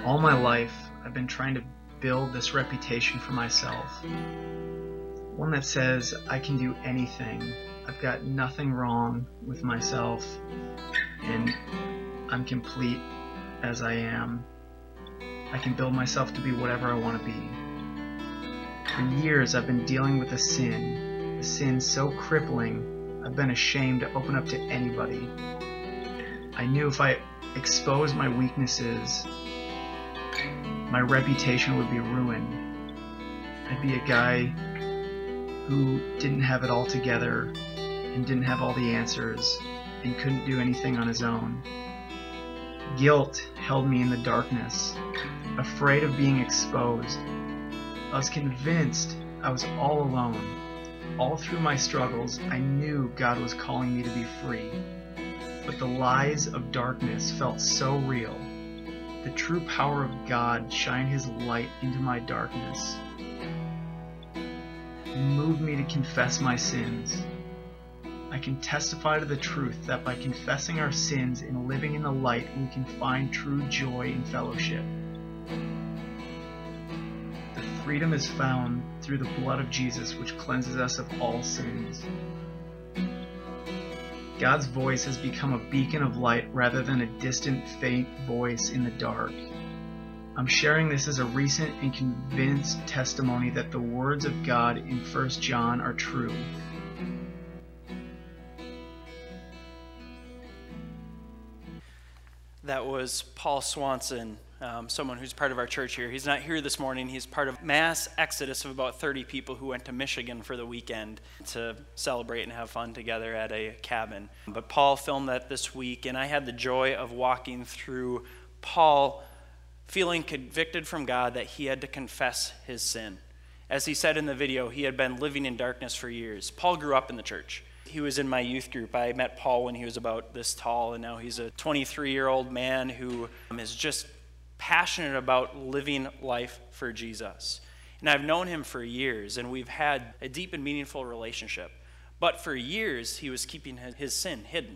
All my life, I've been trying to build this reputation for myself. One that says I can do anything. I've got nothing wrong with myself, and I'm complete as I am. I can build myself to be whatever I want to be. For years, I've been dealing with a sin so crippling, I've been ashamed to open up to anybody. I knew if I exposed my weaknesses, my reputation would be ruined. I'd be a guy who didn't have it all together and didn't have all the answers and couldn't do anything on his own. Guilt held me in the darkness, afraid of being exposed. I was convinced I was all alone. All through my struggles, I knew God was calling me to be free. But the lies of darkness felt so real. The true power of God shined His light into my darkness. He moved me to confess my sins. I can testify to the truth that by confessing our sins and living in the light, we can find true joy and fellowship. The freedom is found through the blood of Jesus, which cleanses us of all sins. God's voice has become a beacon of light rather than a distant, faint voice in the dark. I'm sharing this as a recent and convinced testimony that the words of God in 1 John are true. That was Paul Swanson, someone who's part of our church here. He's not here this morning. He's part of mass exodus of about 30 people who went to Michigan for the weekend to celebrate and have fun together at a cabin. But Paul filmed that this week, and I had the joy of walking through Paul feeling convicted from God that he had to confess his sin. As he said in the video, he had been living in darkness for years. Paul grew up in the church. He was in my youth group. I met Paul when he was about this tall, and now he's a 23-year-old man who is just passionate about living life for Jesus. And I've known him for years, and we've had a deep and meaningful relationship. But for years, he was keeping his sin hidden.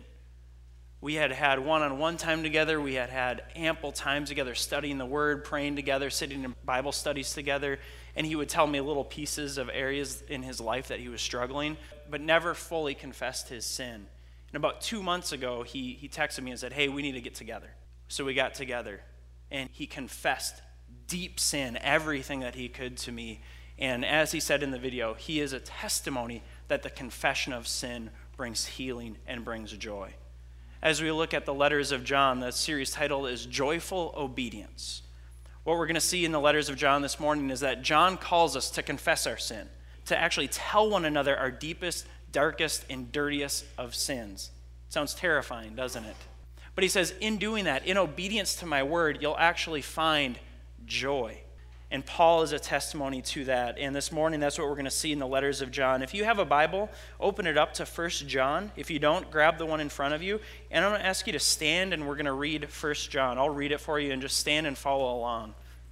We had had one-on-one time together. We had had ample time together studying the Word, praying together, sitting in Bible studies together. And he would tell me little pieces of areas in his life that he was struggling, but never fully confessed his sin. And about 2 months ago, he texted me and said, "Hey, we need to get together." So we got together, and he confessed deep sin, everything that he could to me. And as he said in the video, he is a testimony that the confession of sin brings healing and brings joy. As we look at the letters of John, the series title is Joyful Obedience. What we're going to see in the letters of John this morning is that John calls us to confess our sin, to actually tell one another our deepest, darkest, and dirtiest of sins. Sounds terrifying, doesn't it? But he says, in doing that, in obedience to my word, you'll actually find joy. And Paul is a testimony to that. And this morning, that's what we're going to see in the letters of John. If you have a Bible, open it up to 1 John. If you don't, grab the one in front of you. And I'm going to ask you to stand, and we're going to read 1 John. I'll read it for you, and just stand and follow along.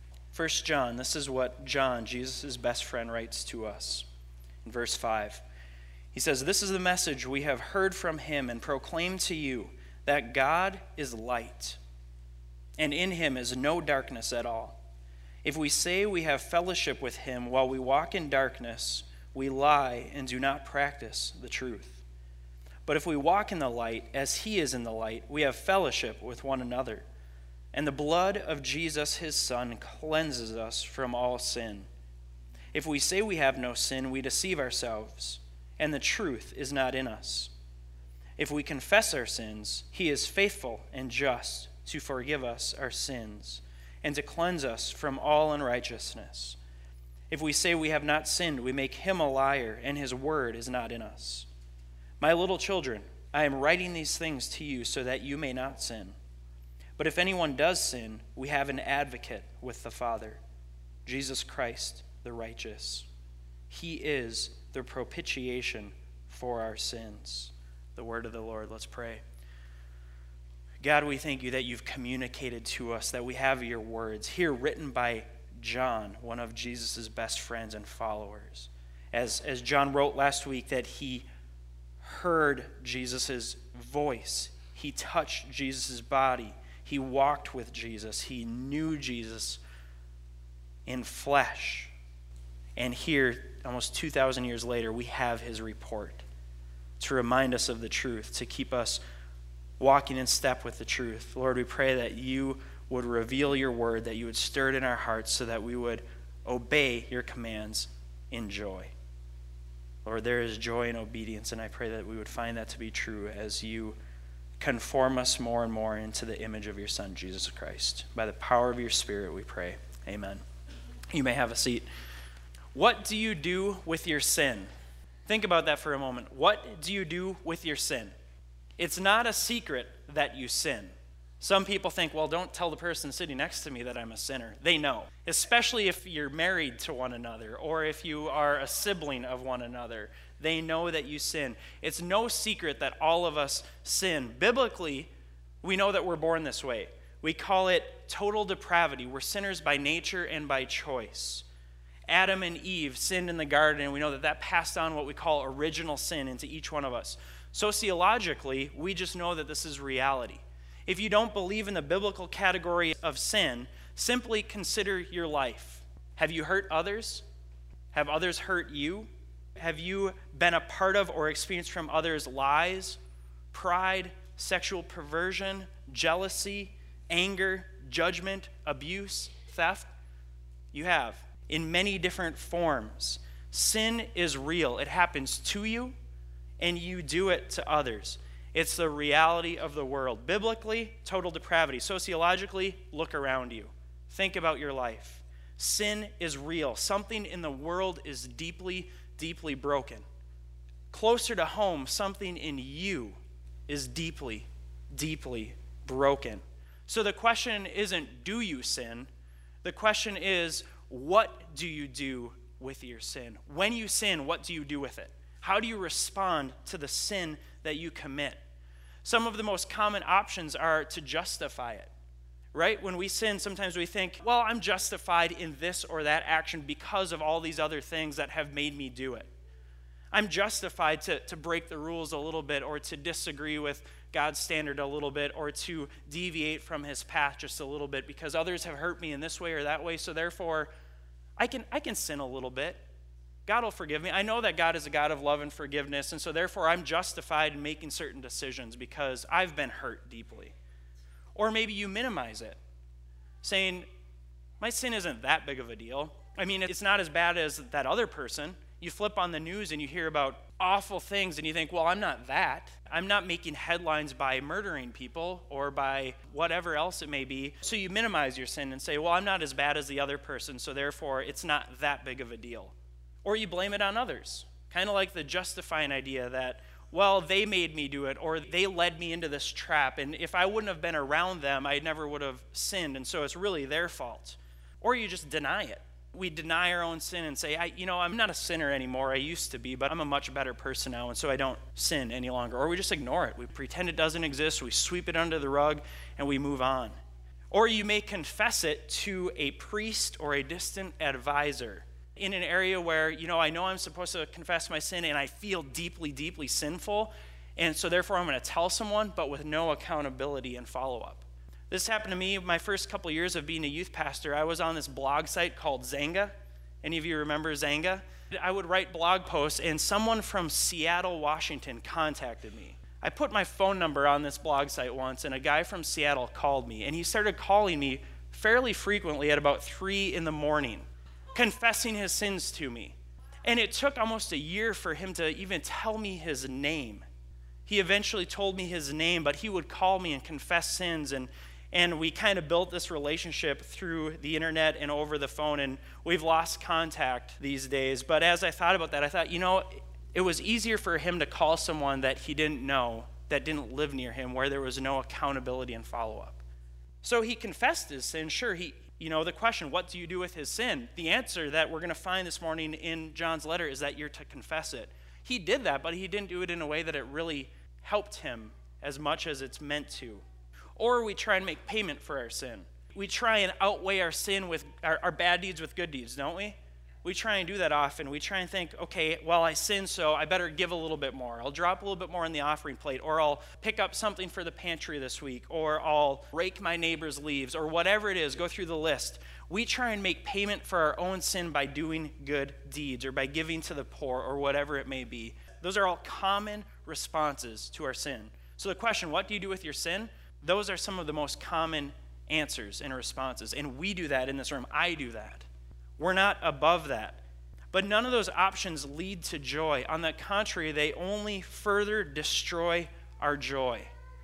1 John, this is what John, Jesus' best friend, writes to us. In verse 5, he says, "This is the message we have heard from him and proclaimed to you, that God is light, and in him is no darkness at all. If we say we have fellowship with him while we walk in darkness, we lie and do not practice the truth. But if we walk in the light, as he is in the light, we have fellowship with one another. And the blood of Jesus, his Son, cleanses us from all sin. If we say we have no sin, we deceive ourselves, and the truth is not in us. If we confess our sins, he is faithful and just to forgive us our sins and to cleanse us from all unrighteousness. If we say we have not sinned, we make him a liar, and his word is not in us. My little children, I am writing these things to you so that you may not sin. But if anyone does sin, we have an advocate with the Father, Jesus Christ the righteous. He is the propitiation for our sins." The word of the Lord. Let's pray. God, we thank you that you've communicated to us, that we have your words here written by John, one of Jesus' best friends and followers. As John wrote last week, that he heard Jesus' voice. He touched Jesus' body. He walked with Jesus. He knew Jesus in flesh. And here, almost 2,000 years later, we have his report to remind us of the truth, to keep us walking in step with the truth. Lord, we pray that you would reveal your word, that you would stir it in our hearts so that we would obey your commands in joy. Lord, there is joy in obedience, and I pray that we would find that to be true as you conform us more and more into the image of your Son, Jesus Christ. By the power of your Spirit, we pray. Amen. You may have a seat. What do you do with your sin? Think about that for a moment. What do you do with your sin? It's not a secret that you sin. Some people think, well, don't tell the person sitting next to me that I'm a sinner. They know, especially if you're married to one another or if you are a sibling of one another. They know that you sin. It's no secret that all of us sin. Biblically, we know that we're born this way. We call it total depravity. We're sinners by nature and by choice. Adam and Eve sinned in the garden, and we know that that passed on what we call original sin into each one of us. Sociologically, we just know that this is reality. If you don't believe in the biblical category of sin, simply consider your life. Have you hurt others? Have others hurt you? Have you been a part of or experienced from others lies, pride, sexual perversion, jealousy, anger, judgment, abuse, theft? You have, in many different forms. Sin is real. It happens to you, and you do it to others. It's the reality of the world. Biblically, total depravity. Sociologically, look around you. Think about your life. Sin is real. Something in the world is deeply, deeply broken. Closer to home, something in you is deeply, deeply broken. So the question isn't, do you sin? The question is, what do you do with your sin? When you sin, what do you do with it? How do you respond to the sin that you commit? Some of the most common options are to justify it, right? When we sin, sometimes we think, well, I'm justified in this or that action because of all these other things that have made me do it. I'm justified to break the rules a little bit, or to disagree with God's standard a little bit, or to deviate from his path just a little bit because others have hurt me in this way or that way, so therefore I can sin a little bit. God will forgive me. I know that God is a God of love and forgiveness, and so therefore I'm justified in making certain decisions because I've been hurt deeply. Or maybe you minimize it, saying, my sin isn't that big of a deal. I mean, it's not as bad as that other person. You flip on the news and you hear about awful things and you think, well, I'm not that. I'm not making headlines by murdering people or by whatever else it may be. So you minimize your sin and say, well, I'm not as bad as the other person, so therefore it's not that big of a deal. Or you blame it on others, kind of like the justifying idea that, well, they made me do it, or they led me into this trap, and if I wouldn't have been around them, I never would have sinned, and so it's really their fault. Or you just deny it. We deny our own sin and say, I'm not a sinner anymore. I used to be, but I'm a much better person now, and so I don't sin any longer. Or we just ignore it. We pretend it doesn't exist. We sweep it under the rug, and we move on. Or you may confess it to a priest or a distant advisor in an area where, I know I'm supposed to confess my sin, and I feel deeply, deeply sinful, and so therefore I'm going to tell someone, but with no accountability and follow-up. This happened to me my first couple years of being a youth pastor. I was on this blog site called Xanga. Any of you remember Xanga? I would write blog posts, and someone from Seattle, Washington contacted me. I put my phone number on this blog site once, and a guy from Seattle called me, and he started calling me fairly frequently at about 3 in the morning, confessing his sins to me. And it took almost a year for him to even tell me his name. He eventually told me his name, but he would call me and confess sins, and we kind of built this relationship through the internet and over the phone, and we've lost contact these days. But as I thought about that, I thought, it was easier for him to call someone that he didn't know, that didn't live near him, where there was no accountability and follow-up. So he confessed his sin. Sure, the question, what do you do with his sin? The answer that we're going to find this morning in John's letter is that you're to confess it. He did that, but he didn't do it in a way that it really helped him as much as it's meant to. Or we try and make payment for our sin. We try and outweigh our sin with our bad deeds with good deeds, don't we? We try and do that often. We try and think, okay, well, I sinned, so I better give a little bit more. I'll drop a little bit more in the offering plate, or I'll pick up something for the pantry this week, or I'll rake my neighbor's leaves, or whatever it is, go through the list. We try and make payment for our own sin by doing good deeds, or by giving to the poor, or whatever it may be. Those are all common responses to our sin. So the question, what do you do with your sin? Those are some of the most common answers and responses. And we do that in this room. I do that. We're not above that. But none of those options lead to joy. On the contrary, they only further destroy our joy.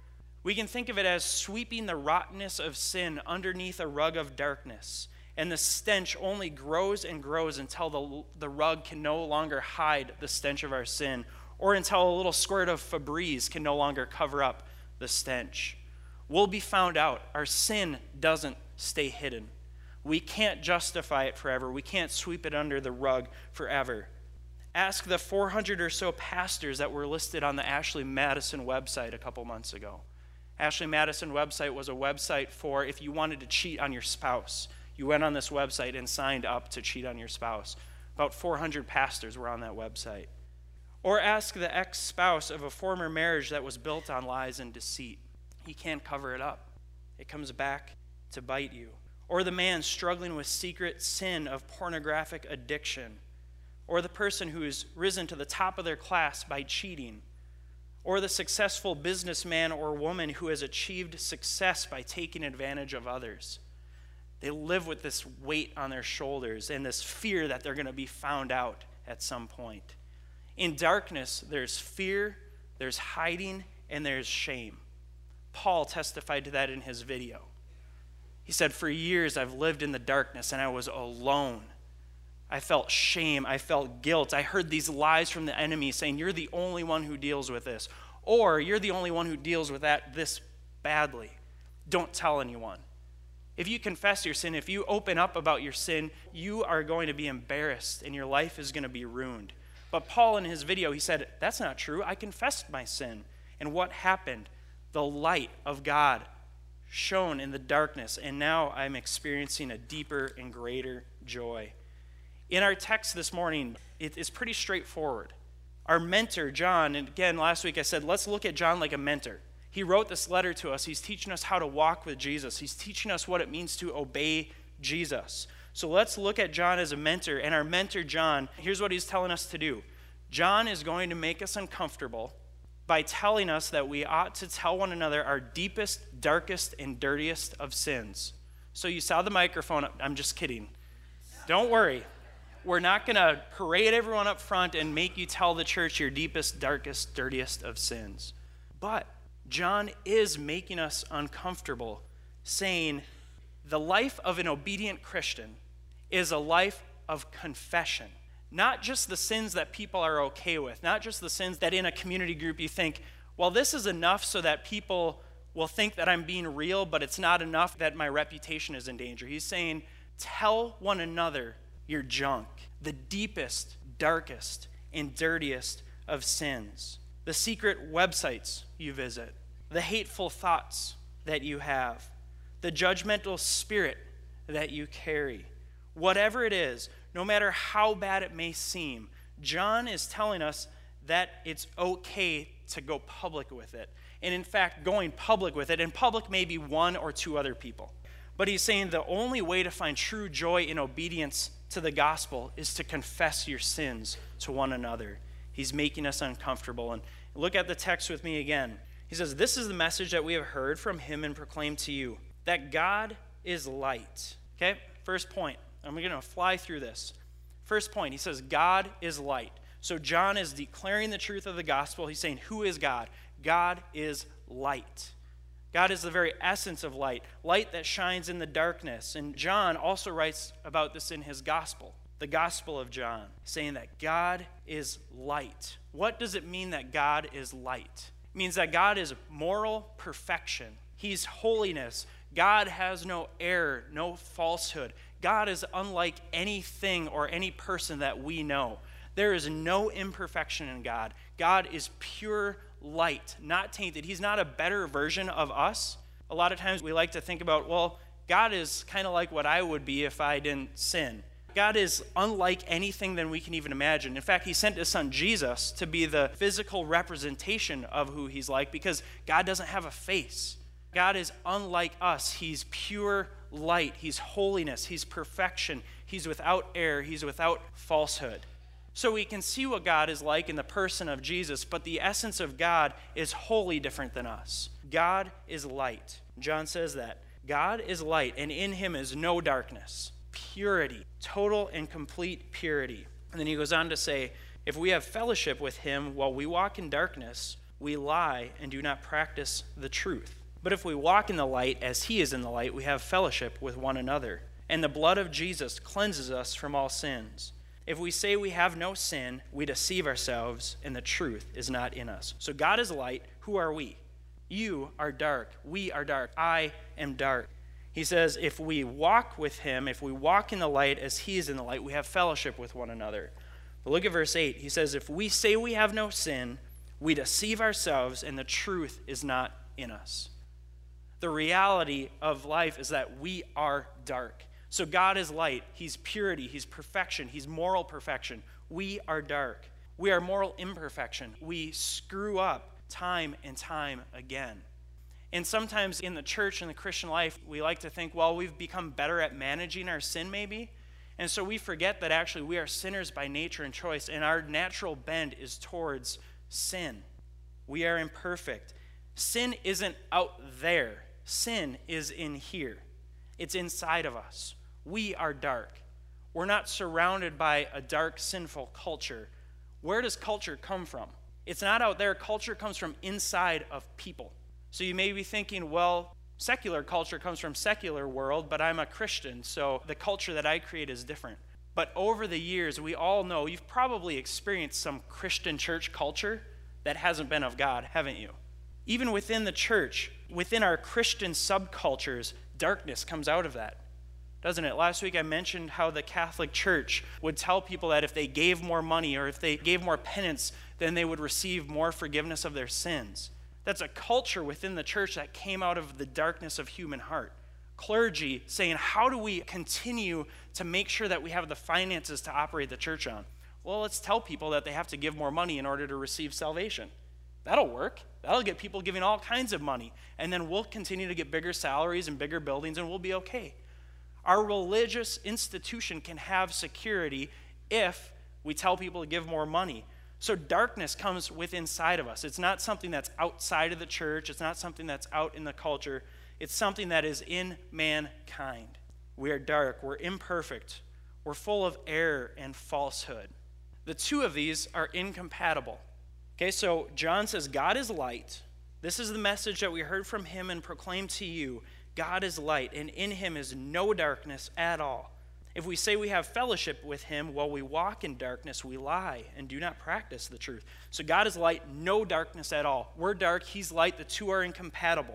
We can think of it as sweeping the rottenness of sin underneath a rug of darkness. And the stench only grows and grows until the rug can no longer hide the stench of our sin, or until a little squirt of Febreze can no longer cover up the stench. We'll be found out. Our sin doesn't stay hidden. We can't justify it forever. We can't sweep it under the rug forever. Ask the 400 or so pastors that were listed on the Ashley Madison website a couple months ago. Ashley Madison website was a website for if you wanted to cheat on your spouse. You went on this website and signed up to cheat on your spouse. About 400 pastors were on that website. Or ask the ex-spouse of a former marriage that was built on lies and deceit. He can't cover it up. It comes back to bite you. Or the man struggling with secret sin of pornographic addiction. Or the person who has risen to the top of their class by cheating. Or the successful businessman or woman who has achieved success by taking advantage of others. They live with this weight on their shoulders and this fear that they're going to be found out at some point. In darkness, there's fear, there's hiding, and there's shame. Paul testified to that in his video. He said, "For years I've lived in the darkness and I was alone. I felt shame, I felt guilt. I heard these lies from the enemy saying, you're the only one who deals with this. Or you're the only one who deals with this badly. Don't tell anyone." If you confess your sin, if you open up about your sin, you are going to be embarrassed and your life is going to be ruined. But Paul in his video, he said, that's not true. I confessed my sin. And what happened? The light of God shone in the darkness, and now I'm experiencing a deeper and greater joy. In our text this morning, it is pretty straightforward. Our mentor, John, and again, last week I said, let's look at John like a mentor. He wrote this letter to us. He's teaching us how to walk with Jesus. He's teaching us what it means to obey Jesus. So let's look at John as a mentor. And our mentor, John, here's what he's telling us to do. John is going to make us uncomfortable by telling us that we ought to tell one another our deepest, darkest, and dirtiest of sins. So you saw the microphone. I'm just kidding. Don't worry. We're not going to parade everyone up front and make you tell the church your deepest, darkest, dirtiest of sins. But John is making us uncomfortable, saying the life of an obedient Christian is a life of confession. Not just the sins that people are okay with, not just the sins that in a community group you think, well, this is enough so that people will think that I'm being real, but it's not enough that my reputation is in danger. He's saying, tell one another your junk, the deepest, darkest, and dirtiest of sins. The secret websites you visit, the hateful thoughts that you have, the judgmental spirit that you carry. Whatever it is, no matter how bad it may seem, John is telling us that it's okay to go public with it. And in fact, going public with it, and public may be one or two other people. But he's saying the only way to find true joy in obedience to the gospel is to confess your sins to one another. He's making us uncomfortable. And look at the text with me again. He says, this is the message that we have heard from him and proclaimed to you, that God is light. Okay, first point. I'm going to fly through this. First point, he says, God is light. So John is declaring the truth of the gospel. He's saying, who is God? God is light. God is the very essence of light, light that shines in the darkness. And John also writes about this in his gospel, the Gospel of John, saying that God is light. What does it mean that God is light? It means that God is moral perfection. He's holiness. God has no error, no falsehood. God is unlike anything or any person that we know. There is no imperfection in God. God is pure light, not tainted. He's not a better version of us. A lot of times we like to think about, well, God is kind of like what I would be if I didn't sin. God is unlike anything that we can even imagine. In fact, he sent his son Jesus to be the physical representation of who he's like, because God doesn't have a face. God is unlike us. He's pure light. He's holiness. He's perfection. He's without error. He's without falsehood. So we can see what God is like in the person of Jesus, but the essence of God is wholly different than us. God is light. John says that. God is light, and in him is no darkness. Purity, total and complete purity. And then he goes on to say, if we have fellowship with him while we walk in darkness, we lie and do not practice the truth. But if we walk in the light as he is in the light, we have fellowship with one another. And the blood of Jesus cleanses us from all sins. If we say we have no sin, we deceive ourselves, and the truth is not in us. So God is light. Who are we? You are dark. We are dark. I am dark. He says, if we walk with him, if we walk in the light as he is in the light, we have fellowship with one another. But look at verse 8. He says, if we say we have no sin, we deceive ourselves, and the truth is not in us. The reality of life is that we are dark. So God is light. He's purity. He's perfection. He's moral perfection. We are dark. We are moral imperfection. We screw up time and time again. And sometimes in the church and the Christian life, we like to think, well, we've become better at managing our sin maybe. And so we forget that actually we are sinners by nature and choice, and our natural bend is towards sin. We are imperfect. Sin isn't out there. Sin is in here. It's inside of us. We are dark. We're not surrounded by a dark, sinful culture. Where does culture come from? It's not out there. Culture comes from inside of people. So you may be thinking, well, secular culture comes from secular world, but I'm a Christian, so the culture that I create is different. But over the years, we all know, you've probably experienced some Christian church culture that hasn't been of God, haven't you? Even within the church, within our Christian subcultures, darkness comes out of that, doesn't it? Last week I mentioned how the Catholic Church would tell people that if they gave more money or if they gave more penance, then they would receive more forgiveness of their sins. That's a culture within the church that came out of the darkness of human heart. Clergy saying, how do we continue to make sure that we have the finances to operate the church on? Well, let's tell people that they have to give more money in order to receive salvation. That'll work. That'll get people giving all kinds of money. And then we'll continue to get bigger salaries and bigger buildings, and we'll be okay. Our religious institution can have security if we tell people to give more money. So darkness comes within inside of us. It's not something that's outside of the church. It's not something that's out in the culture. It's something that is in mankind. We are dark. We're imperfect. We're full of error and falsehood. The two of these are incompatible. Okay, so John says God is light. This is the message that we heard from him and proclaimed to you. God is light, and in him is no darkness at all. If we say we have fellowship with him while we walk in darkness, we lie and do not practice the truth. So God is light, no darkness at all. We're dark, he's light, the two are incompatible.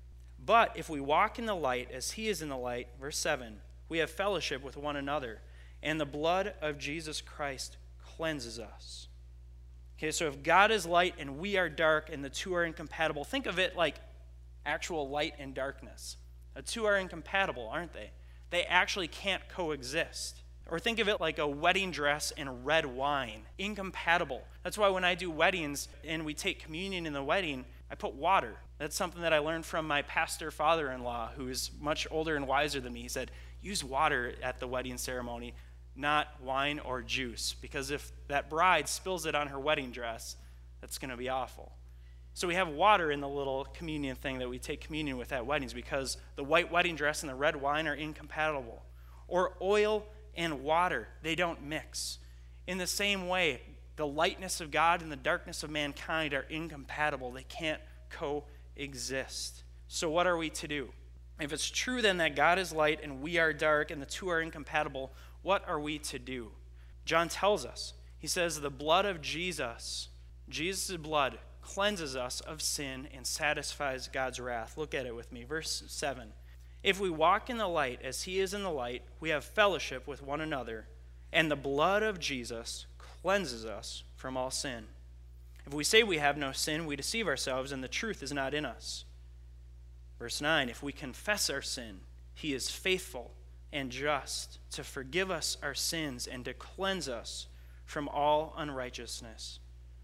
But if we walk in the light as he is in the light, verse 7, we have fellowship with one another, and the blood of Jesus Christ cleanses us. Okay, so if God is light and we are dark and the two are incompatible, think of it like actual light and darkness. The two are incompatible, aren't they? They actually can't coexist. Or think of it like a wedding dress and red wine. Incompatible. That's why when I do weddings and we take communion in the wedding, I put water. That's something that I learned from my pastor father-in-law, who is much older and wiser than me. He said, use water at the wedding ceremony, not wine or juice, because if that bride spills it on her wedding dress, that's going to be awful. So we have water in the little communion thing that we take communion with at weddings, because the white wedding dress and the red wine are incompatible. Or oil and water, they don't mix. In the same way, the lightness of God and the darkness of mankind are incompatible. They can't coexist. So what are we to do? If it's true then that God is light and we are dark and the two are incompatible, what are we to do? John tells us. He says the blood of Jesus, Jesus' blood, cleanses us of sin and satisfies God's wrath. Look at it with me. Verse 7. If we walk in the light as he is in the light, we have fellowship with one another, and the blood of Jesus cleanses us from all sin. If we say we have no sin, we deceive ourselves, and the truth is not in us. Verse 9. If we confess our sin, he is faithful and just to forgive us our sins and to cleanse us from all unrighteousness.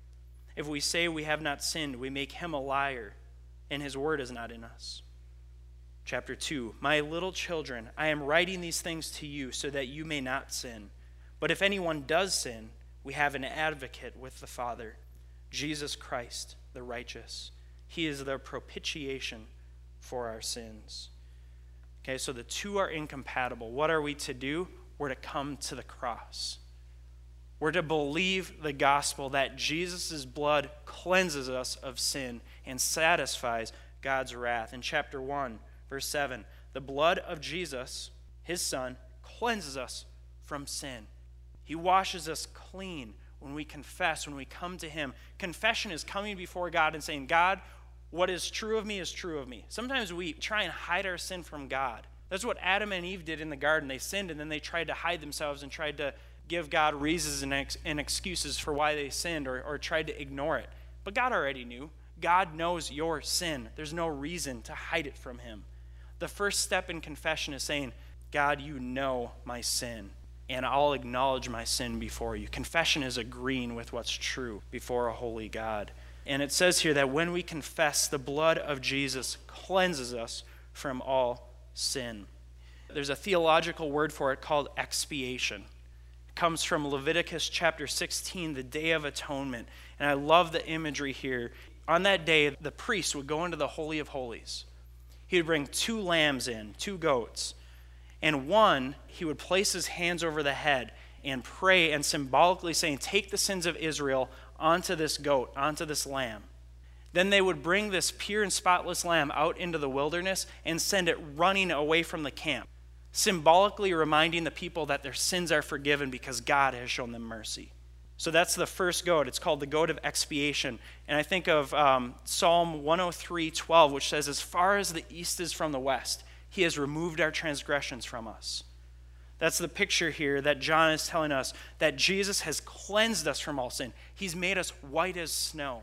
If we say we have not sinned, we make him a liar, and his word is not in us. Chapter 2, my little children, I am writing these things to you so that you may not sin. But if anyone does sin, we have an advocate with the Father, Jesus Christ, the righteous. He is the propitiation for our sins. Okay, so the two are incompatible. What are we to do? We're to come to the cross. We're to believe the gospel that Jesus' blood cleanses us of sin and satisfies God's wrath. In chapter 1, verse 7, the blood of Jesus, his Son, cleanses us from sin. He washes us clean when we confess, when we come to him. Confession is coming before God and saying, God, what is true of me is true of me. Sometimes we try and hide our sin from God. That's what Adam and Eve did in the garden. They sinned, and then they tried to hide themselves and tried to give God reasons and excuses for why they sinned or tried to ignore it. But God already knew. God knows your sin. There's no reason to hide it from him. The first step in confession is saying, God, you know my sin, and I'll acknowledge my sin before you. Confession is agreeing with what's true before a holy God. And it says here that when we confess, the blood of Jesus cleanses us from all sin. There's a theological word for it called expiation. It comes from Leviticus chapter 16, the Day of Atonement. And I love the imagery here. On that day, the priest would go into the Holy of Holies. He would bring 2 lambs in, 2 goats. And one, he would place his hands over the head and pray and symbolically saying, take the sins of Israel onto this goat, onto this lamb. Then they would bring this pure and spotless lamb out into the wilderness and send it running away from the camp, symbolically reminding the people that their sins are forgiven because God has shown them mercy. So that's the first goat. It's called the goat of expiation. And I think of Psalm 103:12, which says, as far as the east is from the west, he has removed our transgressions from us. That's the picture here that John is telling us, that Jesus has cleansed us from all sin. He's made us white as snow.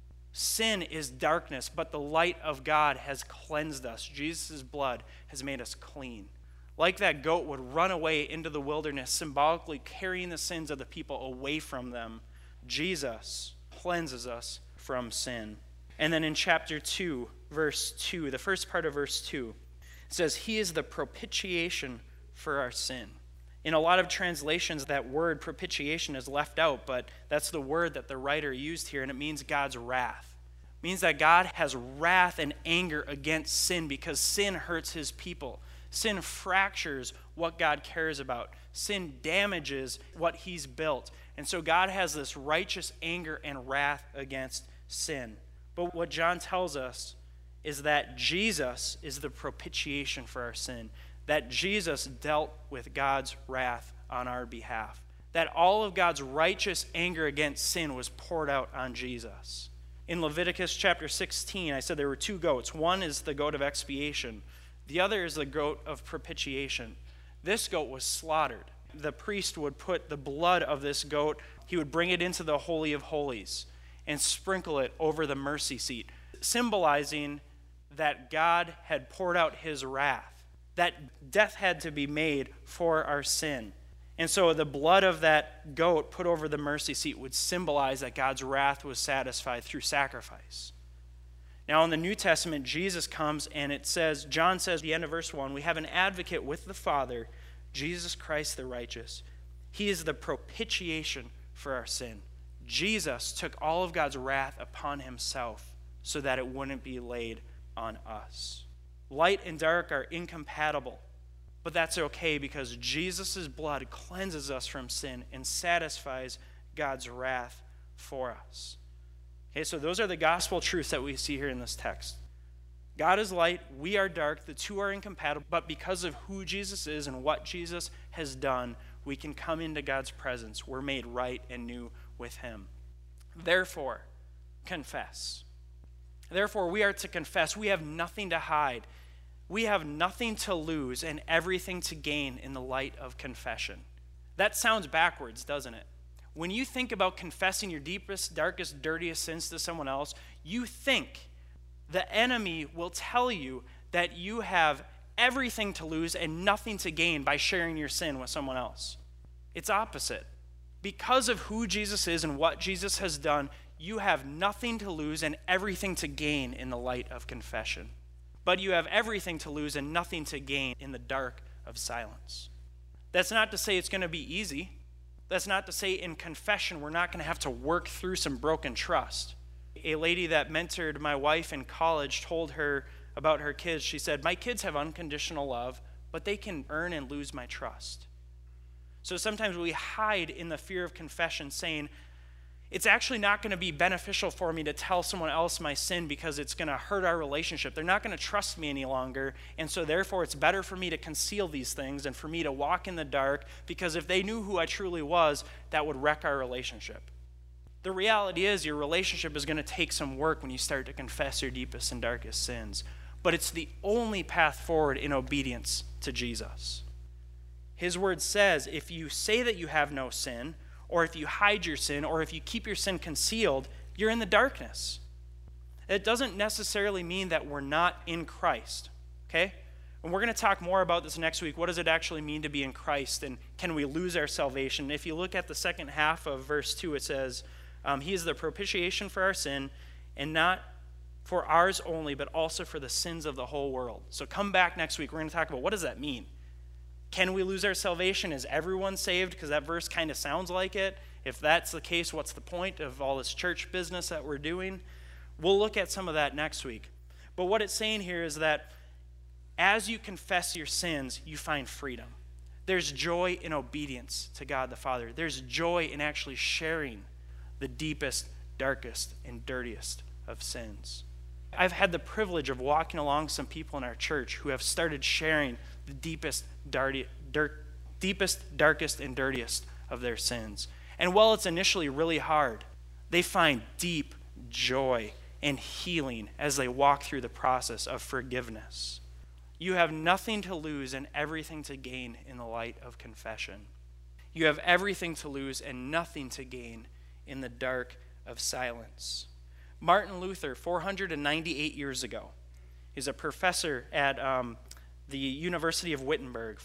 Sin is darkness, but the light of God has cleansed us. Jesus' blood has made us clean. Like that goat would run away into the wilderness, symbolically carrying the sins of the people away from them, Jesus cleanses us from sin. And then in chapter 2, verse 2, the first part of verse 2, it says, he is the propitiation for our sin. In a lot of translations, that word propitiation is left out, but that's the word that the writer used here, and it means God's wrath. It means that God has wrath and anger against sin because sin hurts his people. Sin fractures what God cares about. Sin damages what he's built. And so God has this righteous anger and wrath against sin. But what John tells us is that Jesus is the propitiation for our sin. That Jesus dealt with God's wrath on our behalf. That all of God's righteous anger against sin was poured out on Jesus. In Leviticus chapter 16, I said there were 2 goats. One is the goat of expiation. The other is the goat of propitiation. This goat was slaughtered. The priest would put the blood of this goat, he would bring it into the Holy of Holies and sprinkle it over the mercy seat, symbolizing that God had poured out his wrath, that death had to be made for our sin. And so the blood of that goat put over the mercy seat would symbolize that God's wrath was satisfied through sacrifice. Now in the New Testament, Jesus comes and it says, John says at the end of verse 1, we have an advocate with the Father, Jesus Christ the righteous. He is the propitiation for our sin. Jesus took all of God's wrath upon himself so that it wouldn't be laid on us. Light and dark are incompatible, but that's okay because Jesus' blood cleanses us from sin and satisfies God's wrath for us. Okay, so those are the gospel truths that we see here in this text. God is light, we are dark, the two are incompatible, but because of who Jesus is and what Jesus has done, we can come into God's presence. We're made right and new with him. Therefore, confess. Therefore, we are to confess. We have nothing to hide. We have nothing to lose and everything to gain in the light of confession. That sounds backwards, doesn't it? When you think about confessing your deepest, darkest, dirtiest sins to someone else, you think the enemy will tell you that you have everything to lose and nothing to gain by sharing your sin with someone else. It's opposite. Because of who Jesus is and what Jesus has done, you have nothing to lose and everything to gain in the light of confession. But you have everything to lose and nothing to gain in the dark of silence. That's not to say it's going to be easy. That's not to say in confession we're not going to have to work through some broken trust. A lady that mentored my wife in college told her about her kids. She said, "My kids have unconditional love, but they can earn and lose my trust." So sometimes we hide in the fear of confession, saying, it's actually not going to be beneficial for me to tell someone else my sin because it's going to hurt our relationship. They're not going to trust me any longer, and so therefore it's better for me to conceal these things and for me to walk in the dark, because if they knew who I truly was, that would wreck our relationship. The reality is your relationship is going to take some work when you start to confess your deepest and darkest sins, but it's the only path forward in obedience to Jesus. His word says if you say that you have no sin, or if you hide your sin, or if you keep your sin concealed, you're in the darkness. It doesn't necessarily mean that we're not in Christ, okay? And we're going to talk more about this next week. What does it actually mean to be in Christ, and can we lose our salvation? If you look at the second half of verse 2, it says, he is the propitiation for our sin, and not for ours only, but also for the sins of the whole world. So come back next week. We're going to talk about what does that mean? Can we lose our salvation? Is everyone saved? Because that verse kind of sounds like it. If that's the case, what's the point of all this church business that we're doing? We'll look at some of that next week. But what it's saying here is that as you confess your sins, you find freedom. There's joy in obedience to God the Father. There's joy in actually sharing the deepest, darkest, and dirtiest of sins. I've had the privilege of walking along some people in our church who have started sharing the deepest, darkest, and dirtiest of their sins. And while it's initially really hard, they find deep joy and healing as they walk through the process of forgiveness. You have nothing to lose and everything to gain in the light of confession. You have everything to lose and nothing to gain in the dark of silence. Martin Luther, 498 years ago, is a professor at the University of Wittenberg.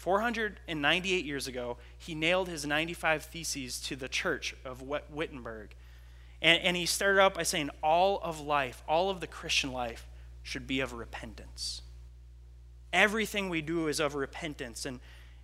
498 years ago, he nailed his 95 Theses to the church of Wittenberg. And he started out by saying all of life, all of the Christian life, should be of repentance. Everything we do is of repentance. And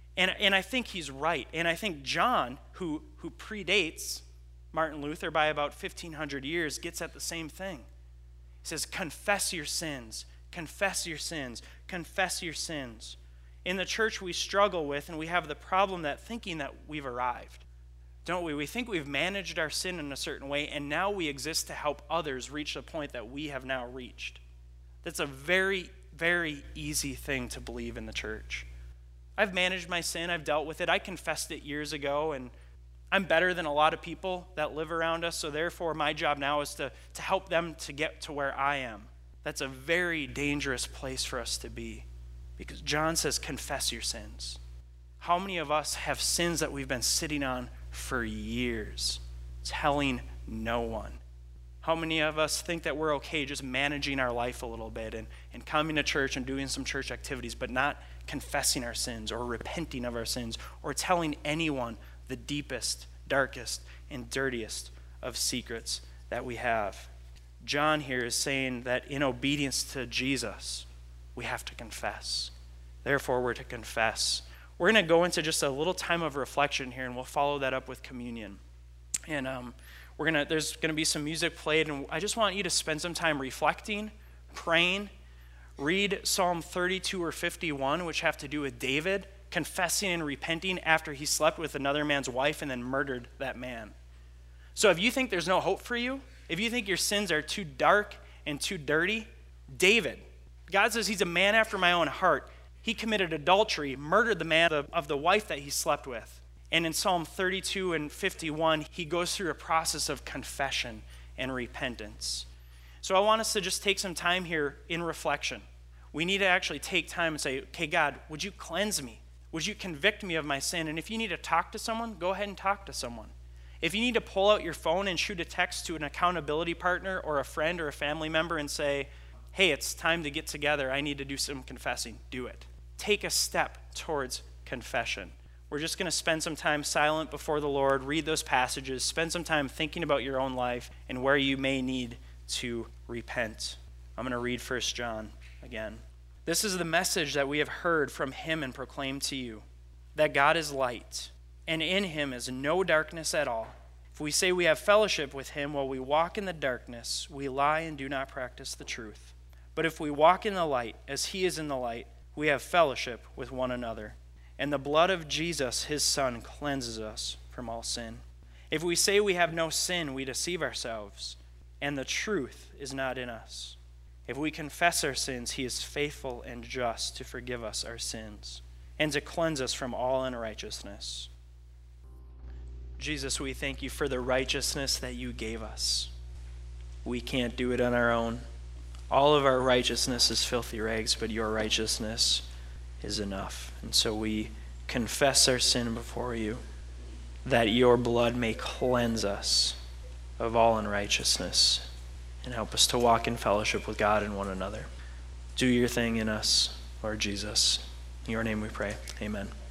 I think he's right. And I think John, who predates Martin Luther by about 1,500 years, gets at the same thing. He says, confess your sins, confess your sins, confess your sins. In the church we struggle with, and we have the problem that thinking that we've arrived, don't we? We think we've managed our sin in a certain way, and now we exist to help others reach the point that we have now reached. That's a very, very easy thing to believe in the church. I've managed my sin, I've dealt with it, I confessed it years ago, and I'm better than a lot of people that live around us, so therefore my job now is to help them to get to where I am. That's a very dangerous place for us to be, because John says, confess your sins. How many of us have sins that we've been sitting on for years, telling no one? How many of us think that we're okay just managing our life a little bit and coming to church and doing some church activities, but not confessing our sins or repenting of our sins or telling anyone the deepest, darkest, and dirtiest of secrets that we have? John here is saying that in obedience to Jesus, we have to confess. Therefore, we're to confess. We're going to go into just a little time of reflection here, and we'll follow that up with communion. And there's going to be some music played, and I just want you to spend some time reflecting, praying. Read Psalm 32 or 51, which have to do with David confessing and repenting after he slept with another man's wife and then murdered that man. So if you think there's no hope for you, if you think your sins are too dark and too dirty, David, God says he's a man after my own heart. He committed adultery, murdered the man of the wife that he slept with. And in Psalm 32 and 51, he goes through a process of confession and repentance. So I want us to just take some time here in reflection. We need to actually take time and say, okay, God, would you cleanse me? Would you convict me of my sin? And if you need to talk to someone, go ahead and talk to someone. If you need to pull out your phone and shoot a text to an accountability partner or a friend or a family member and say, hey, it's time to get together, I need to do some confessing, do it. take a step towards confession. We're just going to spend some time silent before the Lord, read those passages, spend some time thinking about your own life and where you may need to repent. I'm going to read 1 John again. This is the message that we have heard from him and proclaimed to you, that God is light, and in him is no darkness at all. If we say we have fellowship with him while we walk in the darkness, we lie and do not practice the truth. But if we walk in the light, as he is in the light, we have fellowship with one another. And the blood of Jesus, his Son, cleanses us from all sin. If we say we have no sin, we deceive ourselves, and the truth is not in us. If we confess our sins, he is faithful and just to forgive us our sins and to cleanse us from all unrighteousness. Jesus, we thank you for the righteousness that you gave us. We can't do it on our own. All of our righteousness is filthy rags, but your righteousness is enough. And so we confess our sin before you, that your blood may cleanse us of all unrighteousness and help us to walk in fellowship with God and one another. Do your thing in us, Lord Jesus. In your name we pray. Amen.